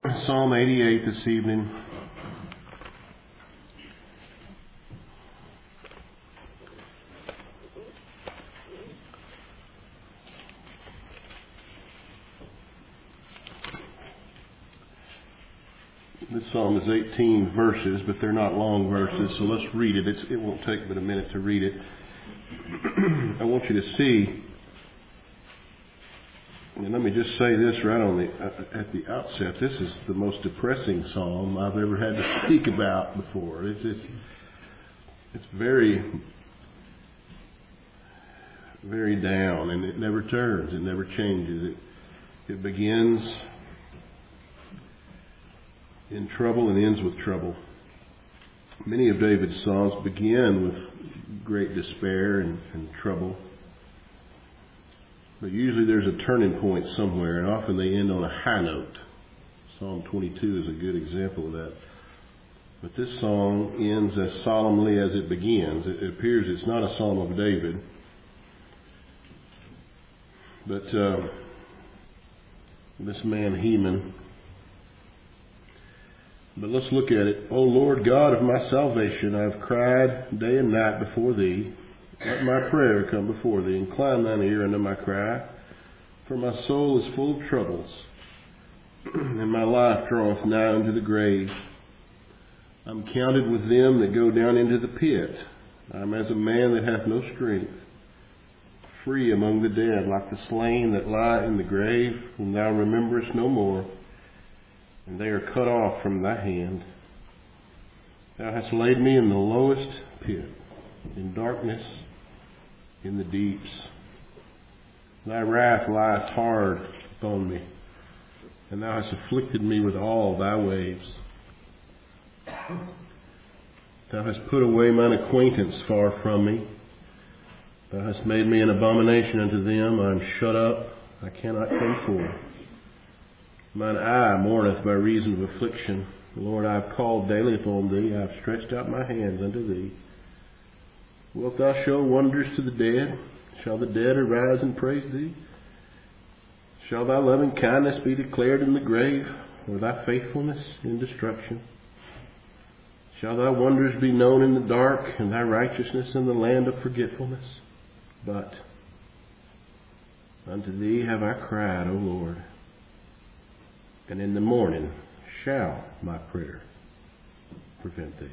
Psalm 88 this evening. This psalm is 18 verses, but they're not long verses, so let's read it. It won't take but a minute to read it. I want you to see, and let me just say this right at the outset. This is the most depressing psalm I've ever had to speak about before. It's very, very down, and it never turns. It never changes. It begins in trouble and ends with trouble. Many of David's psalms begin with great despair and trouble. But usually there's a turning point somewhere, and often they end on a high note. Psalm 22 is a good example of that. But this song ends as solemnly as it begins. It appears it's not a psalm of David. But this man Heman. But let's look at it. O Lord God of my salvation, I have cried day and night before Thee. Let my prayer come before Thee. Incline Thine ear unto my cry. For my soul is full of troubles, and my life draweth nigh unto the grave. I'm counted with them that go down into the pit. I'm as a man that hath no strength, free among the dead, like the slain that lie in the grave, whom Thou rememberest no more. And they are cut off from Thy hand. Thou hast laid me in the lowest pit, in darkness, in the deeps. Thy wrath lieth hard upon me, and Thou hast afflicted me with all Thy waves. Thou hast put away mine acquaintance far from me. Thou hast made me an abomination unto them. I am shut up, I cannot come forth. Mine eye mourneth by reason of affliction. Lord, I have called daily upon Thee. I have stretched out my hands unto Thee. Wilt Thou show wonders to the dead? Shall the dead arise and praise Thee? Shall Thy loving kindness be declared in the grave, or Thy faithfulness in destruction? Shall Thy wonders be known in the dark, and Thy righteousness in the land of forgetfulness? But unto Thee have I cried, O Lord, and in the morning shall my prayer prevent Thee.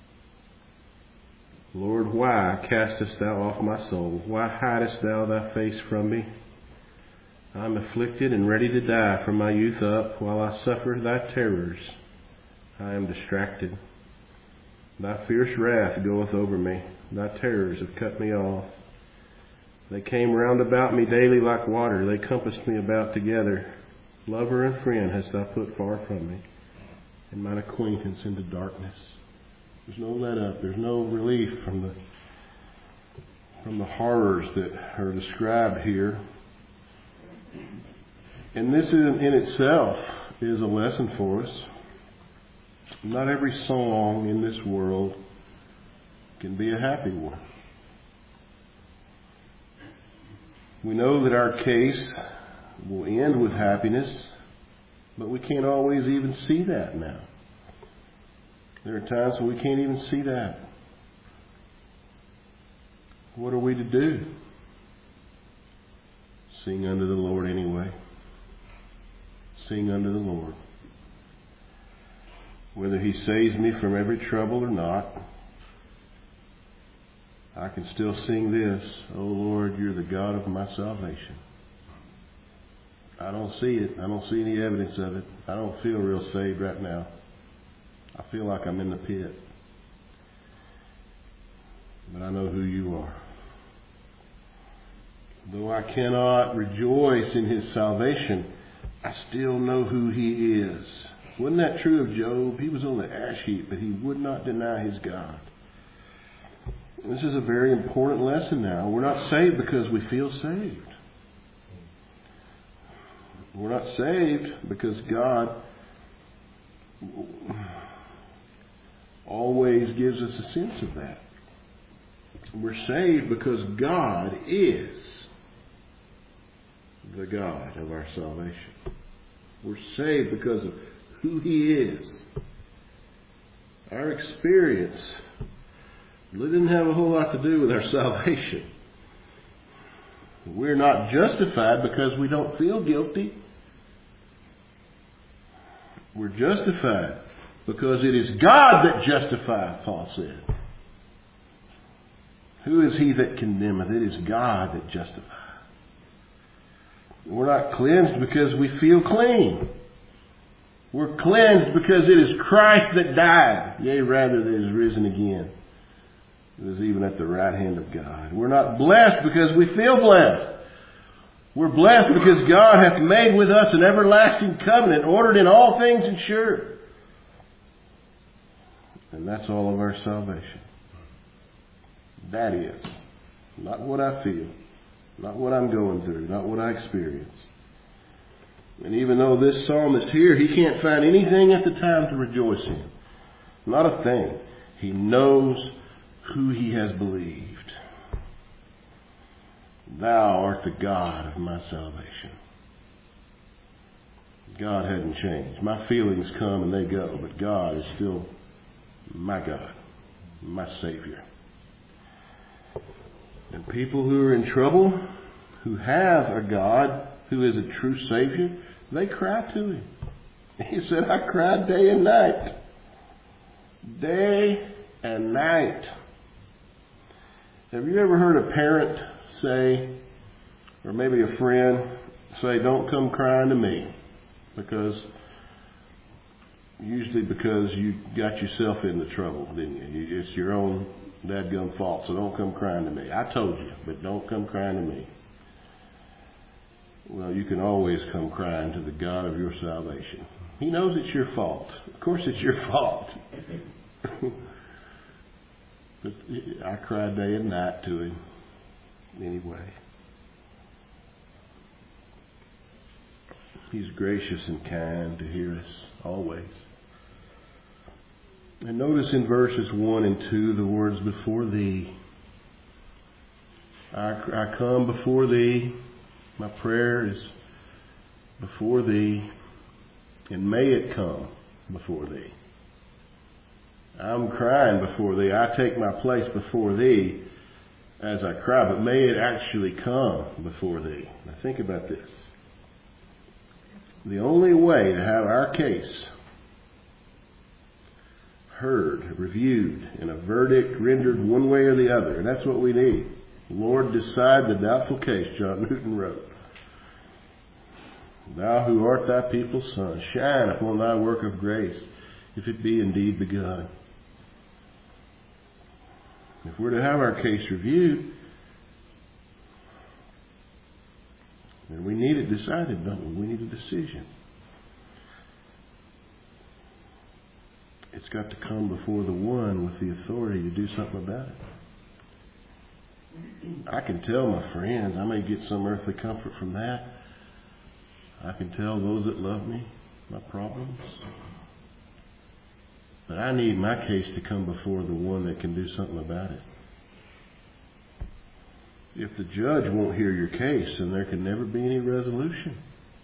Lord, why castest Thou off my soul? Why hidest Thou Thy face from me? I am afflicted and ready to die from my youth up. While I suffer Thy terrors, I am distracted. Thy fierce wrath goeth over me. Thy terrors have cut me off. They came round about me daily like water. They compassed me about together. Lover and friend hast Thou put far from me, and mine acquaintance into darkness. There's no let up. There's no relief from the horrors that are described here. And this in itself is a lesson for us. Not every song in this world can be a happy one. We know that our case will end with happiness, but we can't always even see that now. There are times when we can't even see that. What are we to do? Sing unto the Lord anyway. Sing unto the Lord. Whether He saves me from every trouble or not, I can still sing this. O Lord, You're the God of my salvation. I don't see it. I don't see any evidence of it. I don't feel real saved right now. I feel like I'm in the pit. But I know who You are. Though I cannot rejoice in His salvation, I still know who He is. Wasn't that true of Job? He was on the ash heap, but he would not deny his God. This is a very important lesson now. We're not saved because we feel saved. We're not saved because God always gives us a sense of that. We're saved because God is the God of our salvation. We're saved because of who He is. Our experience really didn't have a whole lot to do with our salvation. We're not justified because we don't feel guilty. We're justified because it is God that justifieth, Paul said. Who is he that condemneth? It is God that justifieth. We're not cleansed because we feel clean. We're cleansed because it is Christ that died, yea, rather that is risen again. It is even at the right hand of God. We're not blessed because we feel blessed. We're blessed because God hath made with us an everlasting covenant, ordered in all things and sure. And that's all of our salvation. That is. Not what I feel. Not what I'm going through. Not what I experience. And even though this psalmist here, he can't find anything at the time to rejoice in. Not a thing. He knows who he has believed. Thou art the God of my salvation. God hadn't changed. My feelings come and they go, but God is still my God, my Savior. And people who are in trouble, who have a God who is a true Savior, they cry to Him. He said, I cried day and night. Day and night. Have you ever heard a parent say, or maybe a friend say, don't come crying to me? Usually because you got yourself into trouble, didn't you? It's your own dadgum fault, so don't come crying to me. I told you, but don't come crying to me. Well, you can always come crying to the God of your salvation. He knows it's your fault. Of course it's your fault. But I cried day and night to Him anyway. He's gracious and kind to hear us always. And notice in verses 1 and 2 the words before Thee. I come before Thee. My prayer is before Thee. And may it come before Thee. I'm crying before Thee. I take my place before Thee as I cry, but may it actually come before Thee. Now think about this. The only way to have our case heard, reviewed, and a verdict rendered one way or the other, and that's what we need. Lord, decide the doubtful case, John Newton wrote. Thou who art Thy people's Son, shine upon Thy work of grace, if it be indeed begun. If we're to have our case reviewed, then we need it decided, don't we? We need a decision. It's got to come before the one with the authority to do something about it. I can tell my friends, I may get some earthly comfort from that. I can tell those that love me my problems. But I need my case to come before the one that can do something about it. If the judge won't hear your case, then there can never be any resolution.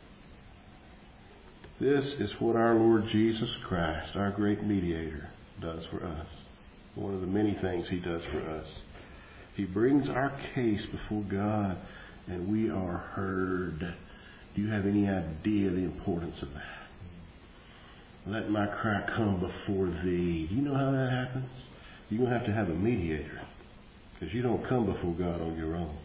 This is what our Lord Jesus Christ, our great mediator, does for us. One of the many things He does for us. He brings our case before God, and we are heard. Do you have any idea the importance of that? Let my cry come before Thee. Do you know how that happens? You're going to have a mediator, because you don't come before God on your own.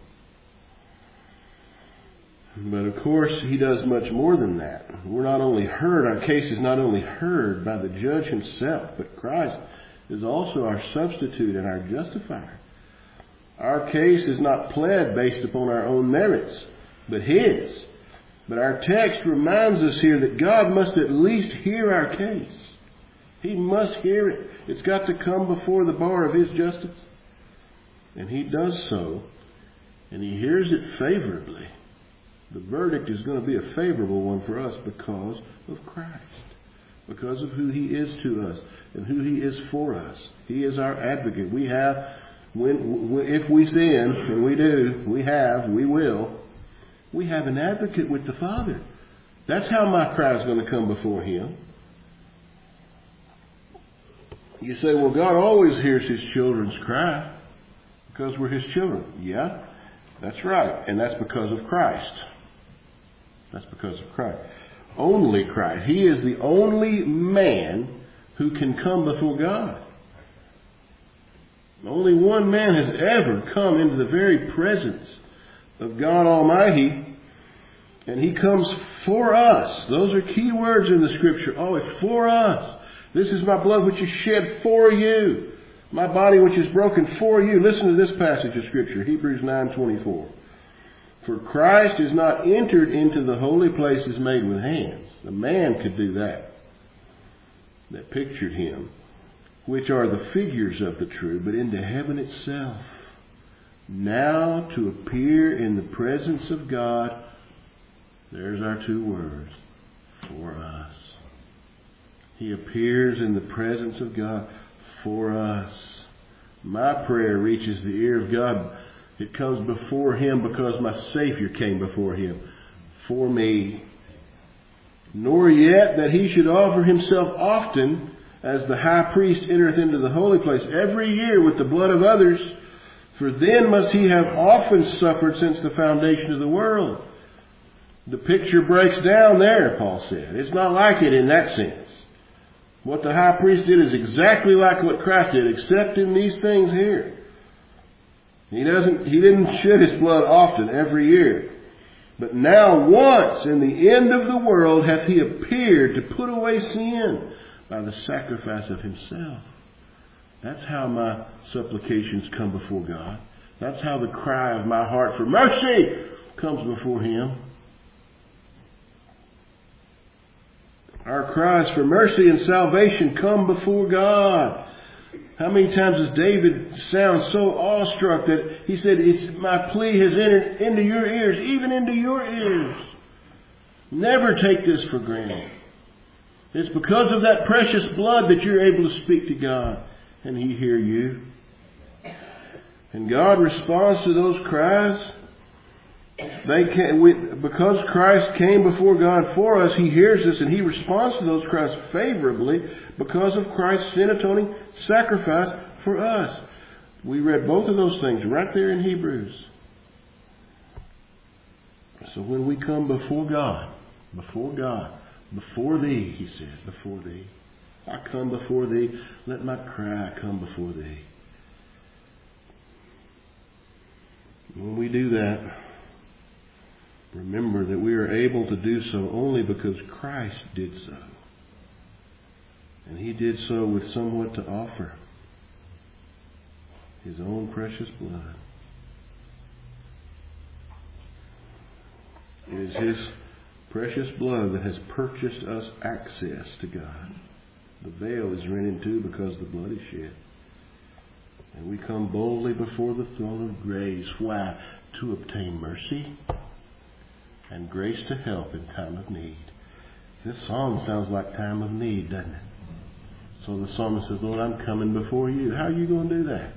But of course, He does much more than that. We're not only heard, our case is not only heard by the judge himself, but Christ is also our substitute and our justifier. Our case is not pled based upon our own merits, but His. But our text reminds us here that God must at least hear our case. He must hear it. It's got to come before the bar of His justice. And He does so, and He hears it favorably. The verdict is going to be a favorable one for us because of Christ. Because of who He is to us and who He is for us. He is our advocate. We have, if we sin, and we do, we will, we have an advocate with the Father. That's how my cry is going to come before Him. You say, well, God always hears His children's cry because we're His children. Yeah, that's right. And that's because of Christ. That's because of Christ. Only Christ. He is the only man who can come before God. Only one man has ever come into the very presence of God Almighty, and He comes for us. Those are key words in the Scripture. Oh, it's for us. This is my blood which is shed for you. My body which is broken for you. Listen to this passage of Scripture, Hebrews 9:24. For Christ is not entered into the holy places made with hands. The man could do that. That pictured Him. Which are the figures of the true, but into heaven itself. Now to appear in the presence of God. There's our two words. For us. He appears in the presence of God for us. My prayer reaches the ear of God. It comes before Him because my Savior came before Him for me. Nor yet that He should offer Himself often as the high priest entereth into the holy place every year with the blood of others. For then must He have often suffered since the foundation of the world. The picture breaks down there, Paul said. It's not like it in that sense. What the high priest did is exactly like what Christ did, except in these things here. He didn't shed His blood often every year. But now once in the end of the world hath He appeared to put away sin by the sacrifice of Himself. That's how my supplications come before God. That's how the cry of my heart for mercy comes before Him. Our cries for mercy and salvation come before God. How many times does David sound so awestruck that he said, my plea has entered into your ears, even into your ears. Never take this for granted. It's because of that precious blood that you're able to speak to God and He hear you. And God responds to those cries. Because Christ came before God for us, He hears us and He responds to those cries favorably because of Christ's sin atoning sacrifice for us. We read both of those things right there in Hebrews. So when we come before God, before Thee, He said, before Thee. I come before Thee, let my cry come before Thee. When we do that, remember that we are able to do so only because Christ did so. And He did so with somewhat to offer. His own precious blood. It is His precious blood that has purchased us access to God. The veil is rent in two because the blood is shed. And we come boldly before the throne of grace. Why? To obtain mercy and grace to help in time of need. This song sounds like time of need, doesn't it? So the psalmist says, Lord, I'm coming before You. How are You going to do that?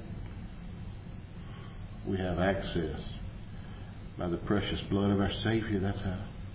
We have access by the precious blood of our Savior. That's how.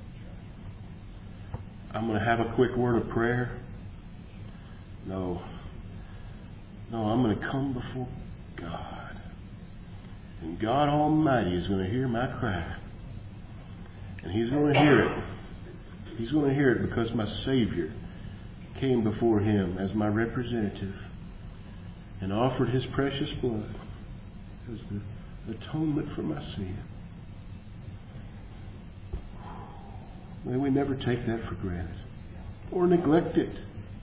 I'm going to have a quick word of prayer. No, I'm going to come before God. And God Almighty is going to hear my cry. And He's going to hear it. He's going to hear it because my Savior came before Him as my representative and offered His precious blood as the atonement for my sin. May we never take that for granted or neglect it.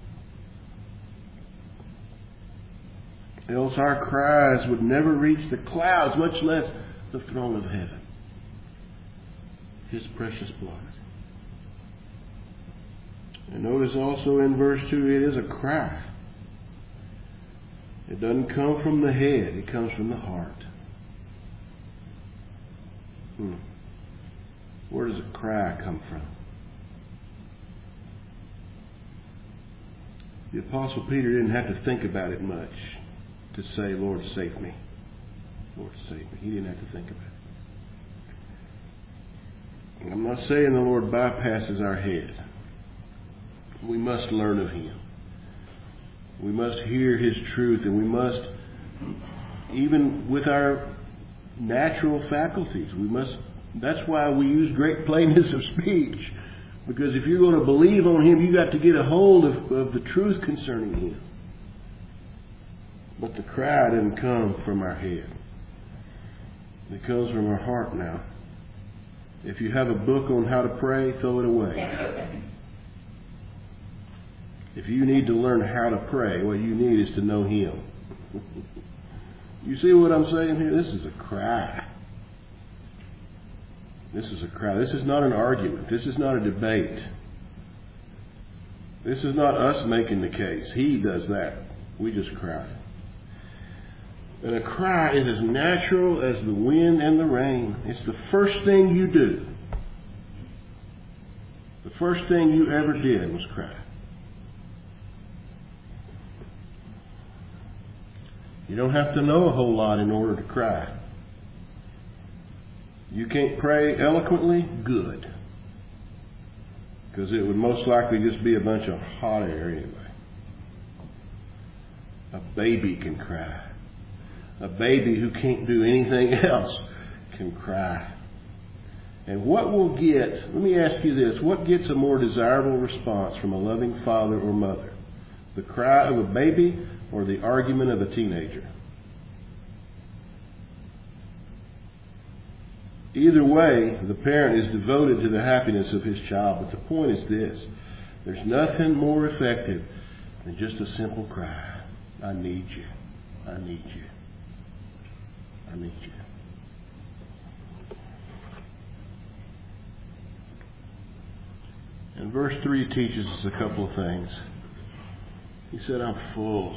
Else our cries would never reach the clouds, much less the throne of heaven. His precious blood. And notice also in verse 2, it is a cry. It doesn't come from the head, it comes from the heart. Where does a cry come from? The Apostle Peter didn't have to think about it much to say, Lord, save me. Lord, save me. He didn't have to think about it. And I'm not saying the Lord bypasses our head. We must learn of Him. We must hear His truth, and we must, even with our natural faculties, that's why we use great plainness of speech. Because if you're going to believe on Him, you've got to get a hold of the truth concerning Him. But the cry doesn't come from our head. It comes from our heart now. If you have a book on how to pray, throw it away. If you need to learn how to pray, what you need is to know Him. You see what I'm saying here? This is a cry. This is a cry. This is not an argument. This is not a debate. This is not us making the case. He does that. We just cry. And a cry is as natural as the wind and the rain. It's the first thing you do. The first thing you ever did was cry. You don't have to know a whole lot in order to cry. You can't pray eloquently? Good. Because it would most likely just be a bunch of hot air anyway. A baby can cry. A baby who can't do anything else can cry. And what will let me ask you this, what gets a more desirable response from a loving father or mother? The cry of a baby or the argument of a teenager? Either way, the parent is devoted to the happiness of his child. But the point is this: there's nothing more effective than just a simple cry. I need you. I need you. I need you. And verse 3 teaches us a couple of things. He said, I'm full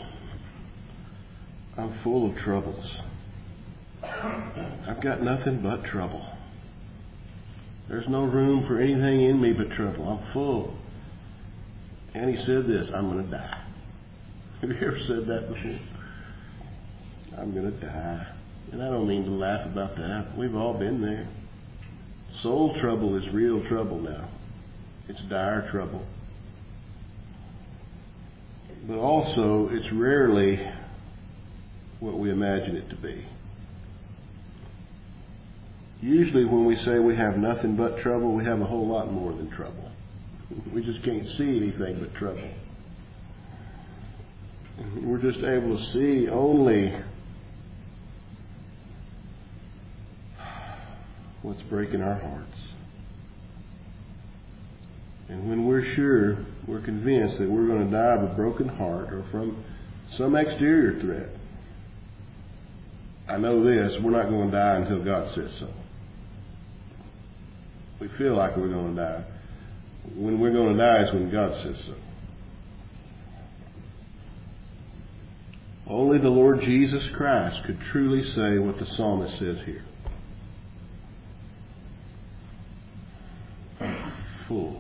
of troubles. I've got nothing but trouble. There's no room for anything in me but trouble. I'm full. And he said this, I'm going to die. Have you ever said that before? I'm going to die. And I don't mean to laugh about that. We've all been there. Soul trouble is real trouble now. It's dire trouble. But also, it's rarely what we imagine it to be. Usually when we say we have nothing but trouble, we have a whole lot more than trouble. We just can't see anything but trouble. We're just able to see only what's breaking our hearts. And when we're sure, we're convinced that we're going to die of a broken heart or from some exterior threat, I know this, we're not going to die until God says so. We feel like we're going to die. When we're going to die is when God says so. Only the Lord Jesus Christ could truly say what the psalmist says here. I'm full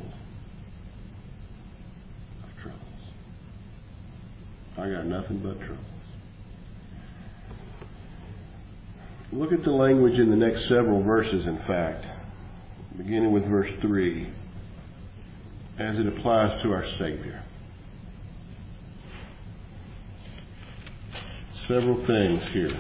of troubles. I got nothing but troubles. Look at the language in the next several verses, in fact, beginning with verse 3, as it applies to our Savior. Several things here.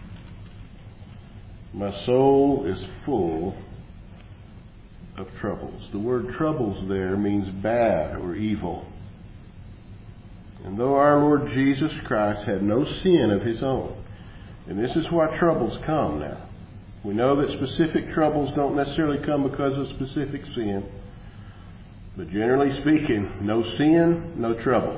My soul is full of troubles. The word troubles there means bad or evil. And though our Lord Jesus Christ had no sin of His own, and this is why troubles come now. We know that specific troubles don't necessarily come because of specific sin. But generally speaking, no sin, no trouble.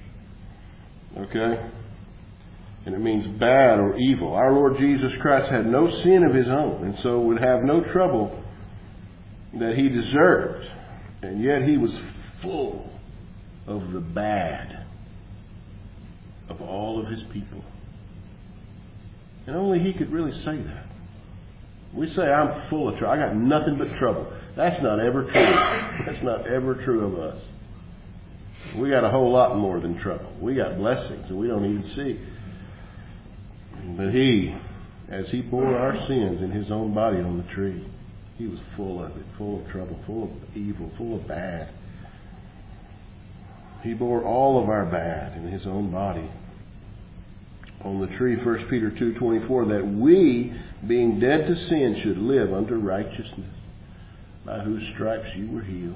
Okay? And it means bad or evil. Our Lord Jesus Christ had no sin of His own, and so would have no trouble that He deserved. And yet He was full of the bad of all of His people. And only He could really say that. We say, I'm full of trouble. I got nothing but trouble. That's not ever true. That's not ever true of us. We got a whole lot more than trouble. We got blessings that we don't even see. But He, as He bore our sins in His own body on the tree, He was full of it, full of trouble, full of evil, full of bad. He bore all of our bad in His own body on the tree, 1 Peter 2:24, that we, being dead to sin, should live unto righteousness, by whose stripes you were healed.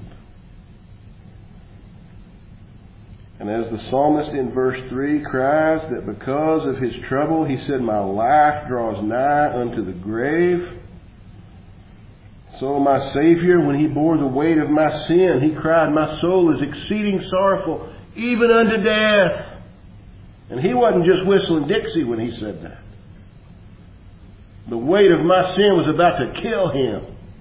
And as the psalmist in verse 3 cries that because of his trouble, he said, my life draws nigh unto the grave, so my Savior, when He bore the weight of my sin, He cried, my soul is exceeding sorrowful, even unto death. And He wasn't just whistling Dixie when He said that. The weight of my sin was about to kill Him.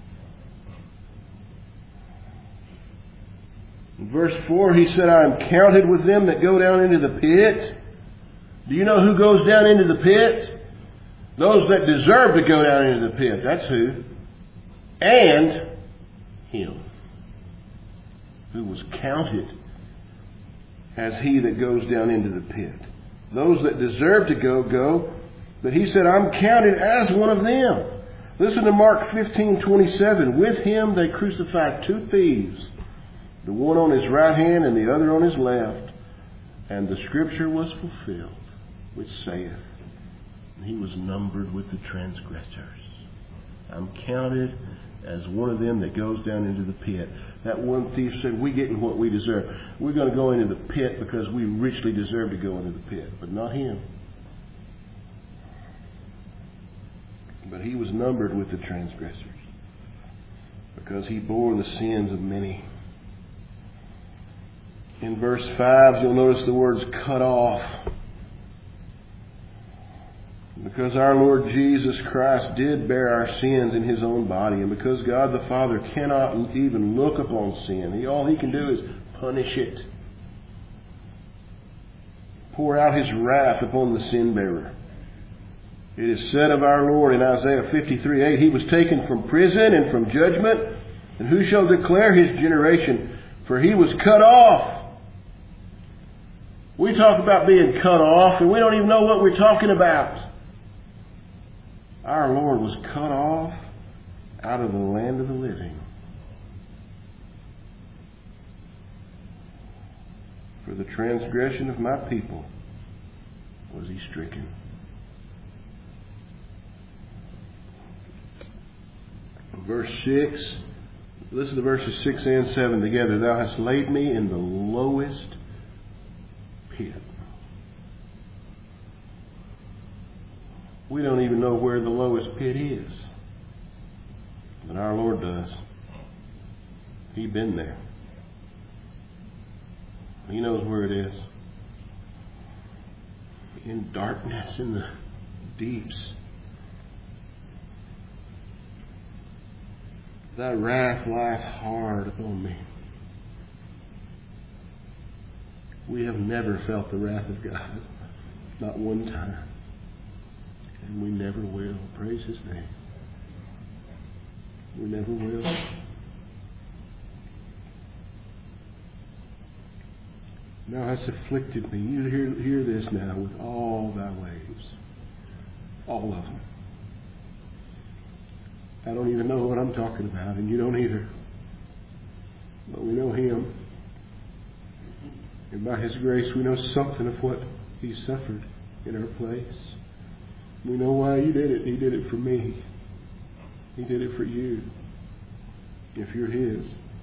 In verse 4, He said, I am counted with them that go down into the pit. Do you know who goes down into the pit? Those that deserve to go down into the pit. That's who. And Him, who was counted as he that goes down into the pit. Those that deserve to go. But He said, I'm counted as one of them. Listen to Mark 15:27. With Him they crucified two thieves, the one on His right hand and the other on His left. And the scripture was fulfilled, which saith, He was numbered with the transgressors. I'm counted as one of them that goes down into the pit. That one thief said, we're getting what we deserve. We're going to go into the pit because we richly deserve to go into the pit. But not him. But he was numbered with the transgressors because he bore the sins of many. In verse 5, you'll notice the words cut off. Because our Lord Jesus Christ did bear our sins in His own body, and because God the Father cannot even look upon sin, all He can do is punish it. Pour out His wrath upon the sin bearer. It is said of our Lord in Isaiah 53:8, He was taken from prison and from judgment, and who shall declare His generation? For He was cut off. We talk about being cut off, and we don't even know what we're talking about. Our Lord was cut off out of the land of the living. For the transgression of my people was He stricken. Verse 6, listen to verses 6 and 7 together. Thou hast laid me in the lowest pit. We don't even know where the lowest pit is. But our Lord does. He's been there. He knows where it is. In darkness, in the deeps. Thy wrath lieth hard upon me. We have never felt the wrath of God. Not one time. And we never will. Praise His name. We never will. Thou hast afflicted me. You hear this now with all thy waves. All of them. I don't even know what I'm talking about, and you don't either. But we know Him. And by His grace we know something of what He suffered in our place. We know why He did it. He did it for me. He did it for you. If you're His.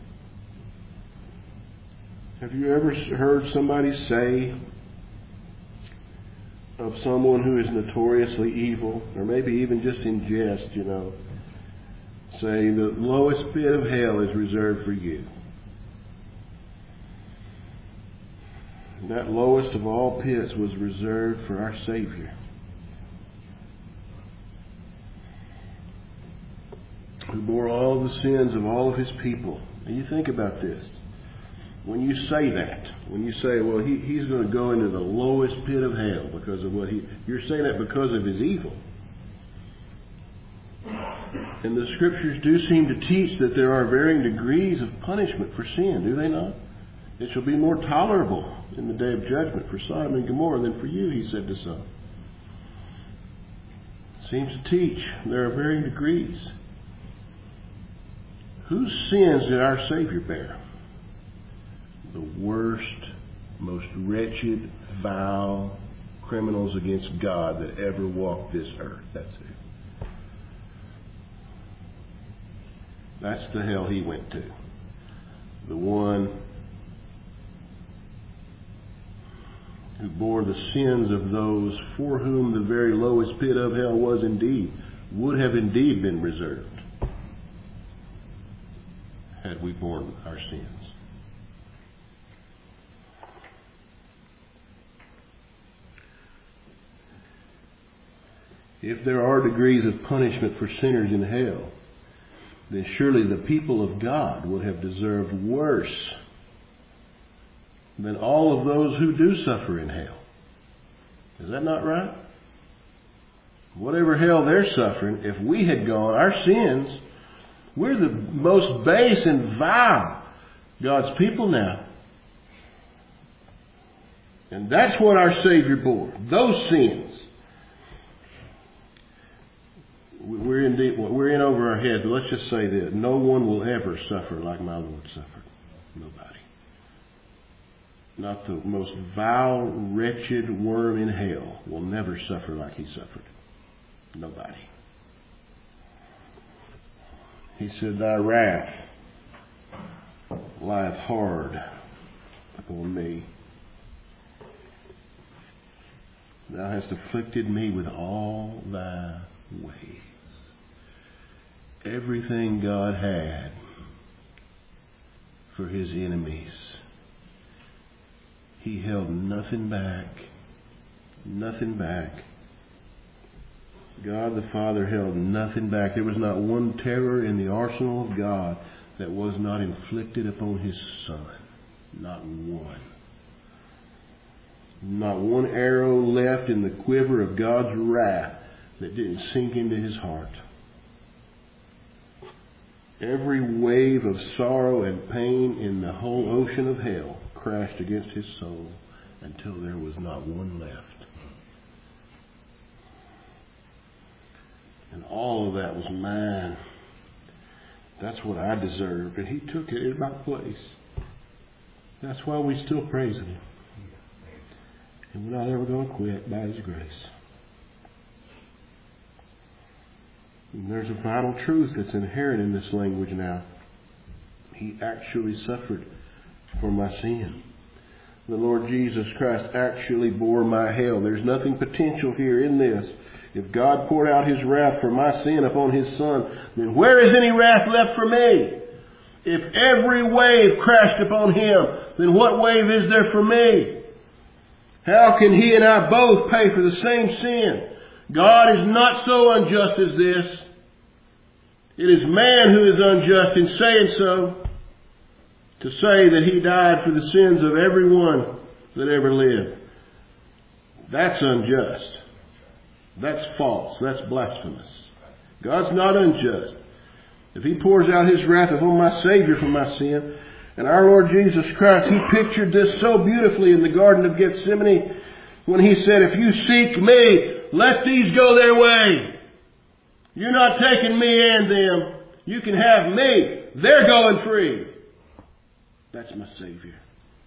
Have you ever heard somebody say of someone who is notoriously evil, or maybe even just in jest, say the lowest pit of hell is reserved for you? That lowest of all pits was reserved for our Savior, who bore all the sins of all of His people. And you think about this. When you say that, when you say, well, he's going to go into the lowest pit of hell because of what you're saying that because of his evil. And the Scriptures do seem to teach that there are varying degrees of punishment for sin, do they not? It shall be more tolerable in the day of judgment for Sodom and Gomorrah than for you, He said to some. Seems to teach there are varying degrees. Whose sins did our Savior bear? The worst most wretched, vile criminals against God that ever walked this earth. That's it. That's the hell he went to. The one who bore the sins of those for whom the very lowest pit of hell would have indeed been reserved had we borne our sins. If there are degrees of punishment for sinners in hell, then surely the people of God would have deserved worse than all of those who do suffer in hell. Is that not right? Whatever hell they're suffering, if we had gone, our sins, we're the most base and vile God's people now. And that's what our Savior bore. Those sins. We're in over our heads, but let's just say this. No one will ever suffer like my Lord suffered. Nobody. Not the most vile, wretched worm in hell will never suffer like he suffered. Nobody. He said, thy wrath lieth hard upon me. Thou hast afflicted me with all thy ways. Everything God had for his enemies, he held nothing back. Nothing back. God the Father held nothing back. There was not one terror in the arsenal of God that was not inflicted upon his Son. Not one. Not one arrow left in the quiver of God's wrath that didn't sink into his heart. Every wave of sorrow and pain in the whole ocean of hell crashed against his soul until there was not one left. And all of that was mine. That's what I deserved. And he took it in my place. That's why we still praise him. And we're not ever going to quit by his grace. And there's a vital truth that's inherent in this language now. He actually suffered for my sin. The Lord Jesus Christ actually bore my hell. There's nothing potential here in this. If God poured out his wrath for my sin upon his Son, then where is any wrath left for me? If every wave crashed upon him, then what wave is there for me? How can he and I both pay for the same sin? God is not so unjust as this. It is man who is unjust in saying so, to say that he died for the sins of everyone that ever lived. That's unjust. That's false. That's blasphemous. God's not unjust. If he pours out his wrath upon my Savior for my sin, and our Lord Jesus Christ, he pictured this so beautifully in the Garden of Gethsemane when he said, if you seek me, let these go their way. You're not taking me and them. You can have me. They're going free. That's my Savior.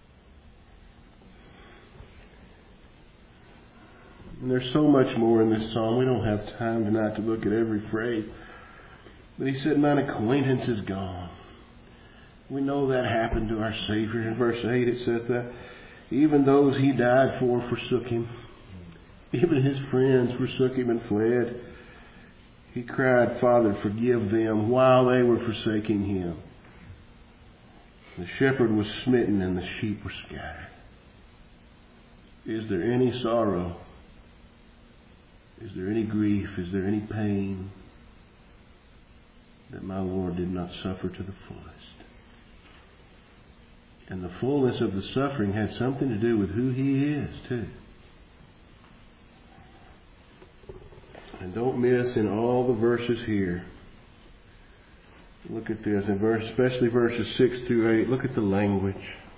And there's so much more in this psalm. We don't have time tonight to look at every phrase. But he said, mine acquaintance is gone. We know that happened to our Savior. In verse 8 it says that even those he died for forsook him. Even his friends forsook him and fled. He cried, Father, forgive them, while they were forsaking him. The shepherd was smitten and the sheep were scattered. Is there any sorrow? Is there any grief? Is there any pain that my Lord did not suffer to the fullest? And the fullness of the suffering had something to do with who he is, too. And don't miss in all the verses here. Look at this, especially verses 6 through 8. Look at the language.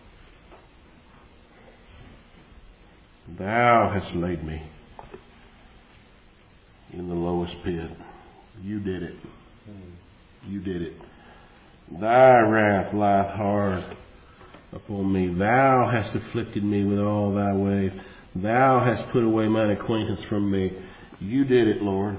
Thou hast laid me in the lowest pit. You did it. You did it. Thy wrath lieth hard upon me. Thou hast afflicted me with all thy ways. Thou hast put away mine acquaintance from me. You did it, Lord.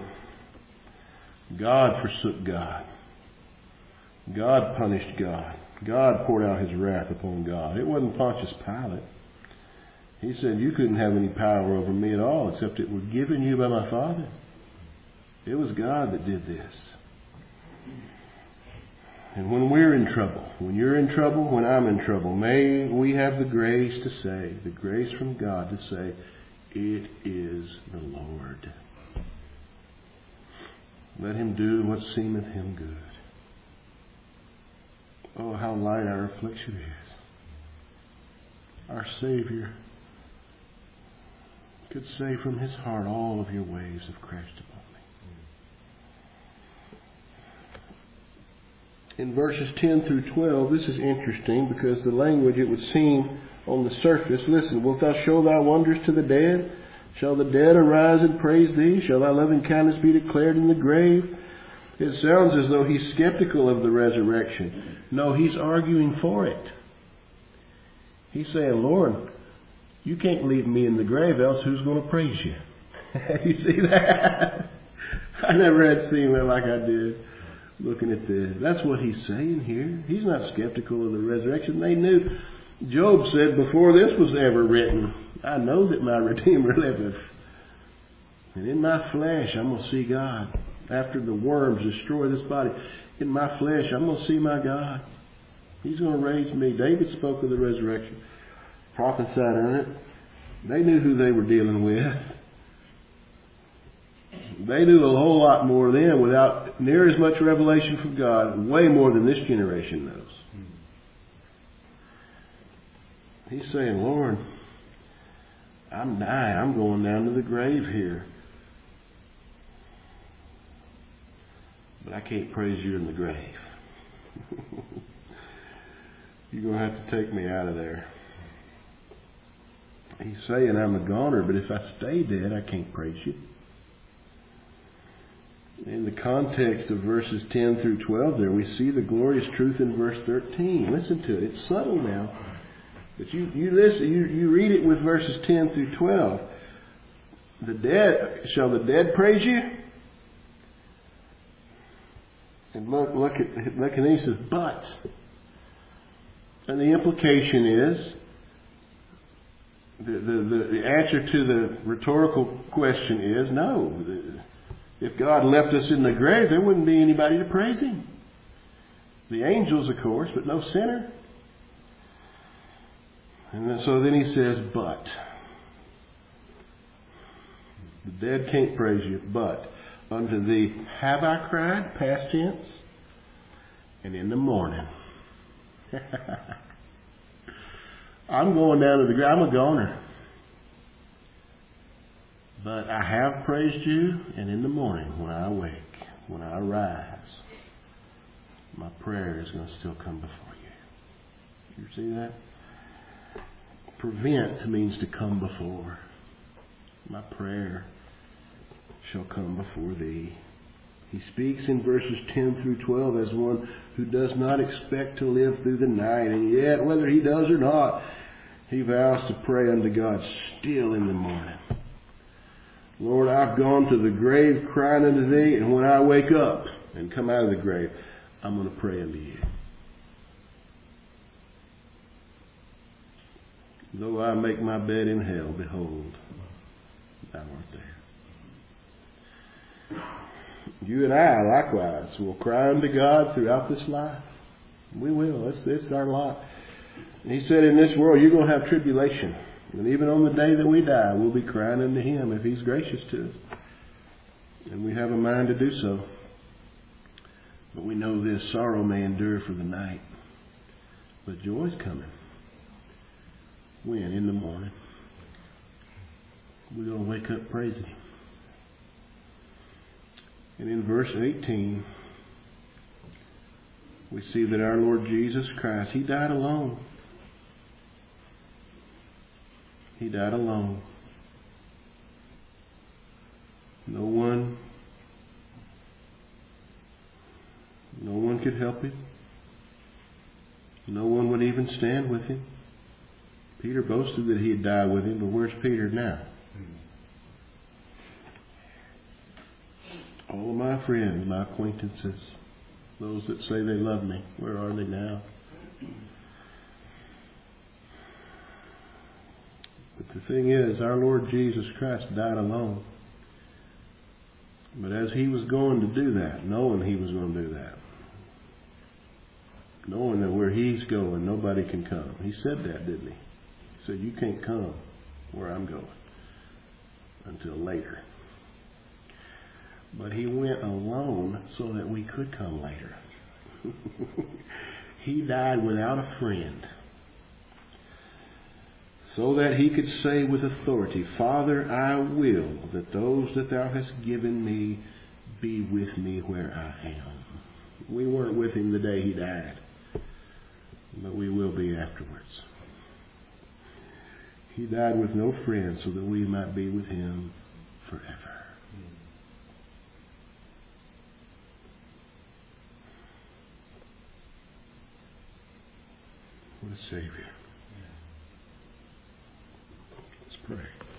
God forsook God. God punished God. God poured out his wrath upon God. It wasn't Pontius Pilate. He said, you couldn't have any power over me at all except it was given you by my Father. It was God that did this. And when we're in trouble, when you're in trouble, when I'm in trouble, may we have the grace to say, the grace from God to say, it is the Lord. Let him do what seemeth him good. Oh, how light our affliction is. Our Savior could say from his heart, all of your waves have crashed upon me. In verses 10 through 12, this is interesting because the language, it would seem on the surface, listen, wilt thou show thy wonders to the dead? Shall the dead arise and praise thee? Shall thy loving kindness be declared in the grave? It sounds as though he's skeptical of the resurrection. No, he's arguing for it. He's saying, Lord, you can't leave me in the grave, else who's going to praise you? You see that? I never had seen it like I did looking at this. That's what he's saying here. He's not skeptical of the resurrection. They knew. Job said before this was ever written, I know that my Redeemer liveth. And in my flesh I'm going to see God. After the worms destroy this body, in my flesh I'm going to see my God. He's going to raise me. David spoke of the resurrection, prophesied on it. They knew who they were dealing with. They knew a whole lot more then without near as much revelation from God, way more than this generation knows. He's saying, Lord, I'm dying. I'm going down to the grave here. But I can't praise you in the grave. You're going to have to take me out of there. He's saying I'm a goner, but if I stay dead, I can't praise you. In the context of verses 10 through 12 there, we see the glorious truth in verse 13. Listen to it. It's subtle now. But you listen, you read it with verses 10 through 12. Shall the dead praise you? And look and he says, but. And the implication is, the answer to the rhetorical question is no. If God left us in the grave, there wouldn't be anybody to praise him. The angels, of course, but no sinner. And so then he says, but. The dead can't praise you, but unto thee have I cried, past tense, and in the morning. I'm going down to the grave. I'm a goner. But I have praised you, and in the morning when I awake, when I arise, my prayer is going to still come before you. You see that? Prevent means to come before. My prayer shall come before thee. He speaks in verses 10 through 12 as one who does not expect to live through the night, and yet, whether he does or not, he vows to pray unto God still in the morning. Lord, I've gone to the grave crying unto thee, and when I wake up and come out of the grave, I'm going to pray unto you. Though I make my bed in hell, behold, thou art there. You and I, likewise, will cry unto God throughout this life. We will. It's our lot. And he said in this world, you're going to have tribulation. And even on the day that we die, we'll be crying unto him if he's gracious to us. And we have a mind to do so. But we know this, sorrow may endure for the night. But joy's coming. When? In the morning. We're going to wake up praising him. And in verse 18, we see that our Lord Jesus Christ, he died alone. He died alone. No one could help him. No one would even stand with him. Peter boasted that he had died with him, but where's Peter now? All of my friends, my acquaintances, those that say they love me, where are they now? But the thing is, our Lord Jesus Christ died alone. But as he was going to do that, knowing he was going to do that, knowing that where he's going, nobody can come. He said that, didn't he? He said, you can't come where I'm going until later. But he went alone so that we could come later. He died without a friend, so that he could say with authority, Father, I will that those that thou hast given me be with me where I am. We weren't with him the day he died, but we will be afterwards. He died with no friend so that we might be with him forever. What a Savior. Let's pray.